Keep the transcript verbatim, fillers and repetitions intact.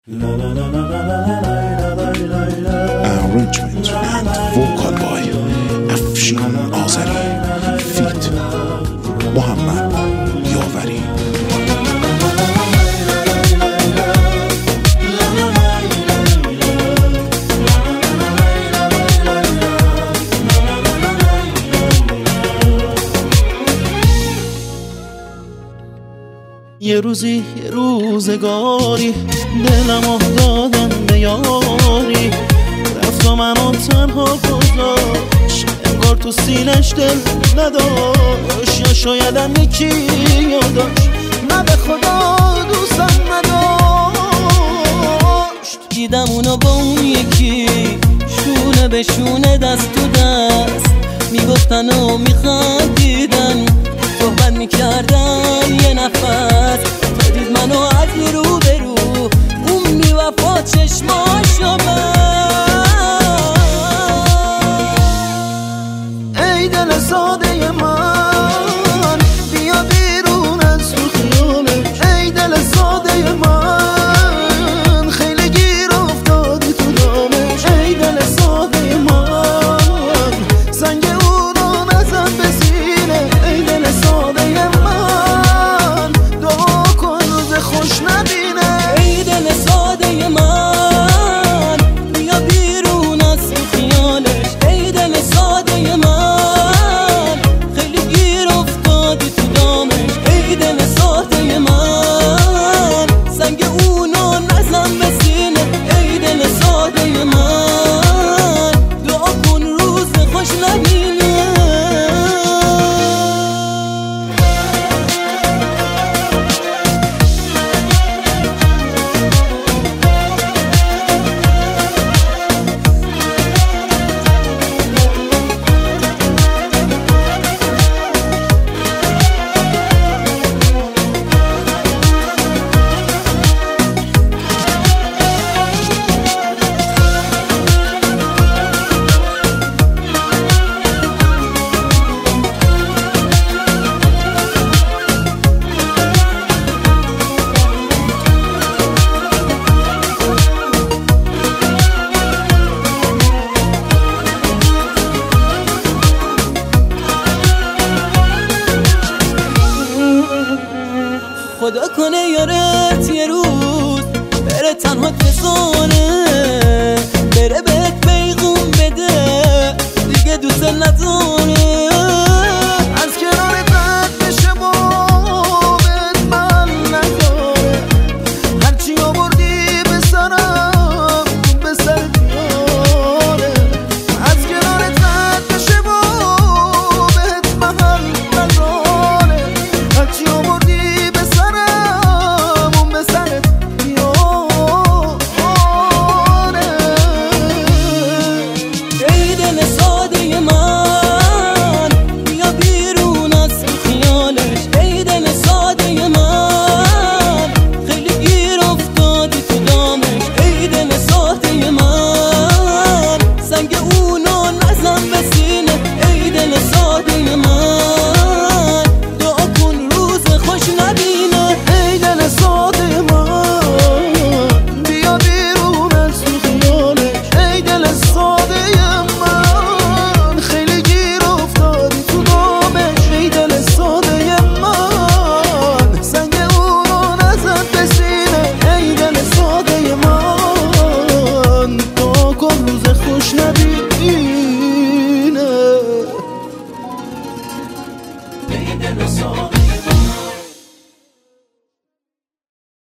Arrangement and vocal by افشین آذری فیت محمد یاوری. یه روزی یه روزگاری دلمو دادم به یاری، رفت و منو تنها گذاشت، انگار تو سینش دل نداشت، یا شایدم یکی یادش نه به خدا دوستم نداشت. دیدم اونو با اون یکی شونه به شونه دست تو دست میگفتن و میخندیدن، صحبت میکردن یه نفس، تا دید منو از رو به رو اون میوفا چشماشو من. ای دل ساده من بیا بیرون از تو خیالش، ای دل ساده من خیلی گیر افتادی تو دامش، ای دل ساده من سنگ اونو نزن به سینه، ای دل ساده من دعا کن روز خوش نبینه، ای دل ساده من بیا بیرون از تو خیالش، ای دل ساده من خیلی گیر افتادی تو دامش، ای دل ساده من سنگ اونو نزن به سینه، ای دل ساده من دعا کن روز خوش نبینه. خدا کنه یارت یه روز بره تنها تزانه، بره بهت پیغون بده دیگه دوست نداره، از کنارت رد بشه بابت من نذاره، هرچی آوردی به سرم به سر بیاره، از کنارت رد بشه بابت من نذاره، هرچی آوردی خوش نبینه.